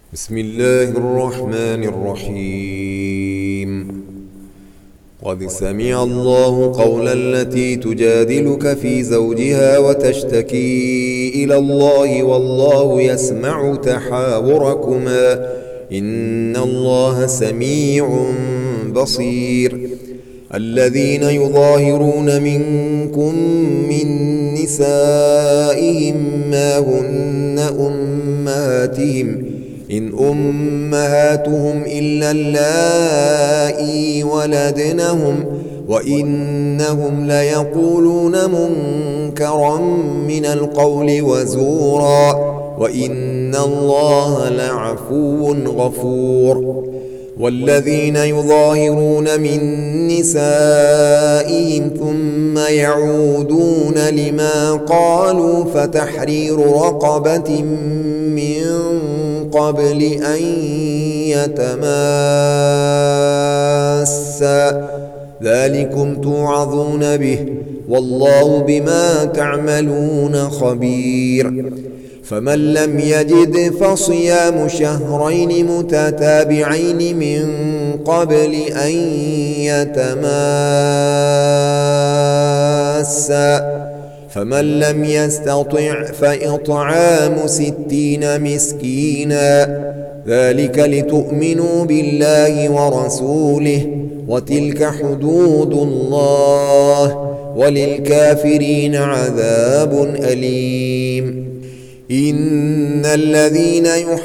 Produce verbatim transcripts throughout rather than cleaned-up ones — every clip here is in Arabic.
بسم الله الرحمن الرحيم. قد سمع الله قول التي تجادلك في زوجها وتشتكي إلى الله والله يسمع تحاوركما إن الله سميع بصير. الذين يظاهرون منكم من نسائهم ما هن أمهاتهم إن أمهاتهم إلا اللائي ولدنهم وإنهم ليقولون منكرا من القول وزورا وإن الله لعفو غفور. والذين يظاهرون من نسائهم ثم يعودون لما قالوا فتحرير رقبة من قبل أن يتماسا ذلكم توعظون به والله بما تعملون خبير. فمن لم يجد فصيام شهرين متتابعين من قبل أن يتماسا فمن لم يستطع فإطعام ستين مسكينا ذلك لتؤمنوا بالله ورسوله وتلك حدود الله وللكافرين عذاب أليم. إن الذين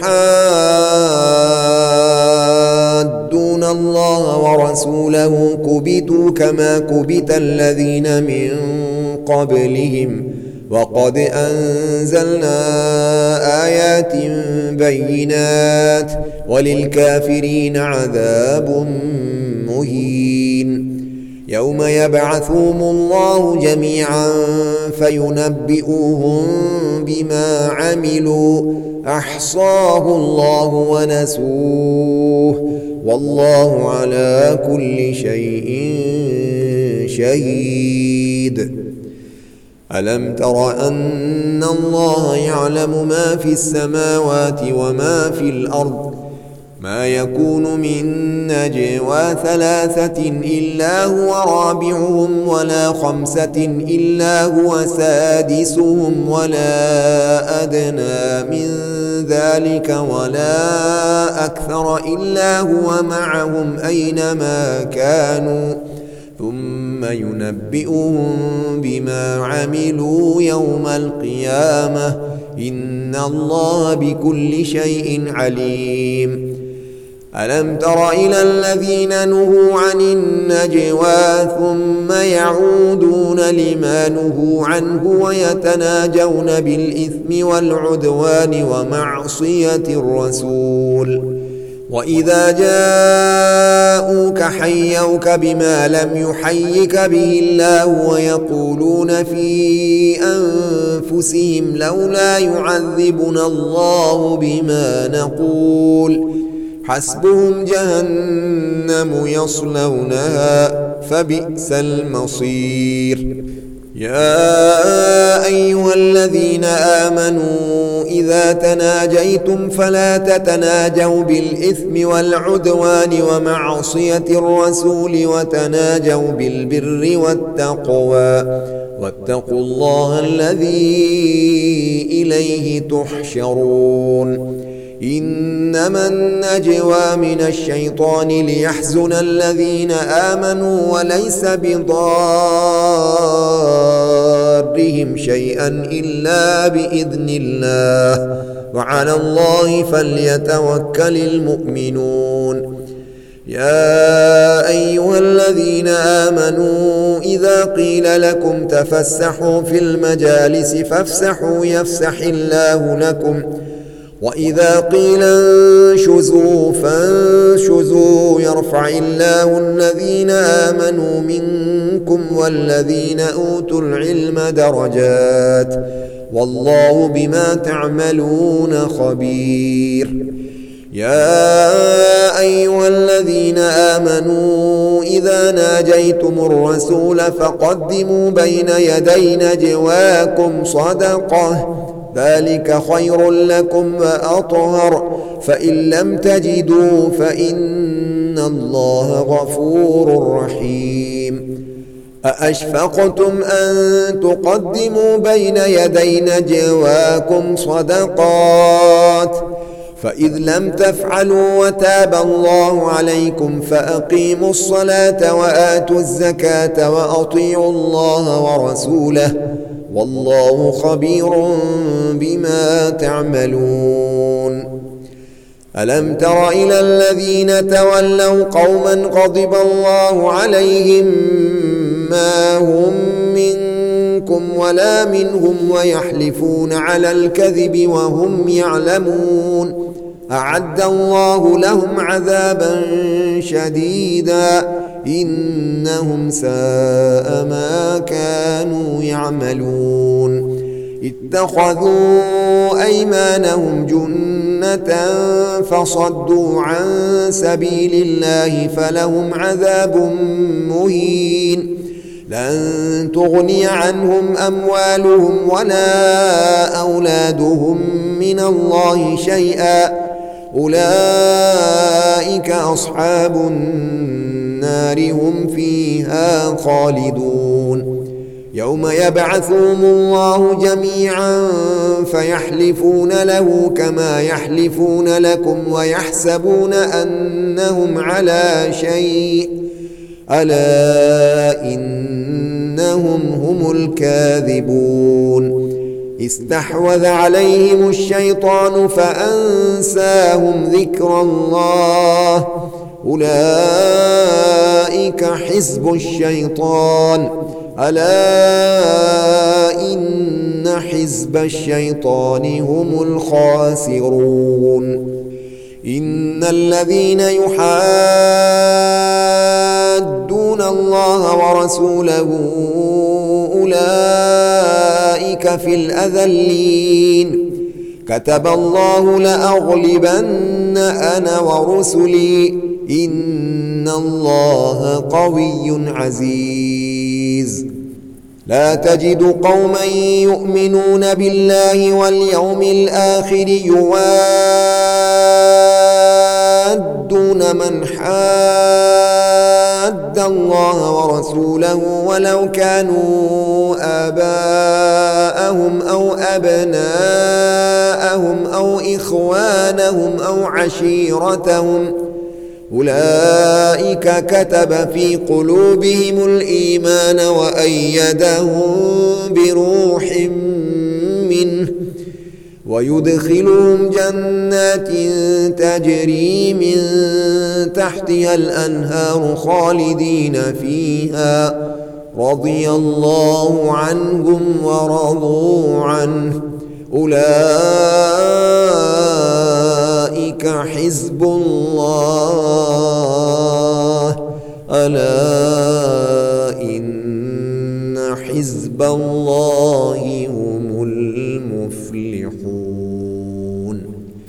يحادون الله ورسوله كبتوا كما كبت الذين من قبلهم وقد أنزلنا آيات بينات وللكافرين عذاب مهين. يوم يبعثهم الله جميعا فينبئهم بما عملوا أحصاه الله ونسوه والله على كل شيء شهيد. ألم تر أن الله يعلم ما في السماوات وما في الأرض ما يكون من نجوى ثلاثة إلا هو رابعهم ولا خمسة إلا هو سادسهم ولا أدنى من ذلك ولا أكثر إلا هو معهم أينما كانوا ثم ينبئهم بما عملوا يوم القيامة إن الله بكل شيء عليم. ألم تر إلى الذين نهوا عن النجوى ثم يعودون لما نهوا عنه ويتناجون بالإثم والعدوان ومعصية الرسول وإذا جاءوك حيوك بما لم يحيك به الله ويقولون في أنفسهم لولا يعذبنا الله بما نقول حسبهم جهنم يصلونها فبئس المصير. يا أيها الذين آمنوا إذا تناجيتم فلا تتناجوا بالإثم والعدوان ومعصية الرسول وتناجوا بالبر والتقوى واتقوا الله الذي إليه تحشرون. إنما النجوى من الشيطان ليحزن الذين آمنوا وليس بضارهم شيئا إلا بإذن الله وعلى الله فليتوكل المؤمنون. يا أيها الذين آمنوا إذا قيل لكم تفسحوا في المجالس فافسحوا يفسح الله لكم وإذا قيل انشزوا فانشزوا يرفع الله الذين آمنوا منكم والذين أوتوا العلم درجات والله بما تعملون خبير. يا أيها الذين آمنوا إذا ناجيتم الرسول فقدموا بين يدي نجواكم صدقة ذلك خير لكم وأطهر فإن لم تجدوا فإن الله غفور رحيم أأشفقتم أن تقدموا بين يدي نجواكم صدقات فإذ لم تفعلوا وتاب الله عليكم فأقيموا الصلاة وآتوا الزكاة وأطيعوا الله ورسوله والله خبير بما تعملون ألم تر إلى الذين تولوا قوما غضب الله عليهم ما هم منكم ولا منهم ويحلفون على الكذب وهم يعلمون أعد الله لهم عذابا شديدا إنهم ساء ما كانوا يعملون اتخذوا أيمانهم جنة فصدوا عن سبيل الله فلهم عذاب مهين لن تغني عنهم أموالهم ولا أولادهم من الله شيئا أولئك أصحاب النار هم فيها خالدون يوم يبعثهم الله جميعا فيحلفون له كما يحلفون لكم ويحسبون أنهم على شيء ألا إنهم هم الكاذبون استحوذ عليهم الشيطان فأنساهم ذكر الله أولئك حزب الشيطان ألا إن حزب الشيطان هم الخاسرون إن الذين يحادون الله ورسوله أولئك في الأذلين كتب الله لأغلبن أنا ورسلي إن الله قوي عزيز لا تجد قوما يؤمنون بالله واليوم الآخر يوادون من حاد الله ورسوله ولو كانوا آباءهم أو أبناءهم أو إخوانهم أو عشيرتهم أولئك كتب في قلوبهم الإيمان وأيدهم بروح منه ويدخلهم جنات تجري من تحتها الأنهار خالدين فيها رضي الله عنهم ورضوا عنه أولئك حزب الله ألا إن حزب الله هم المفلحون.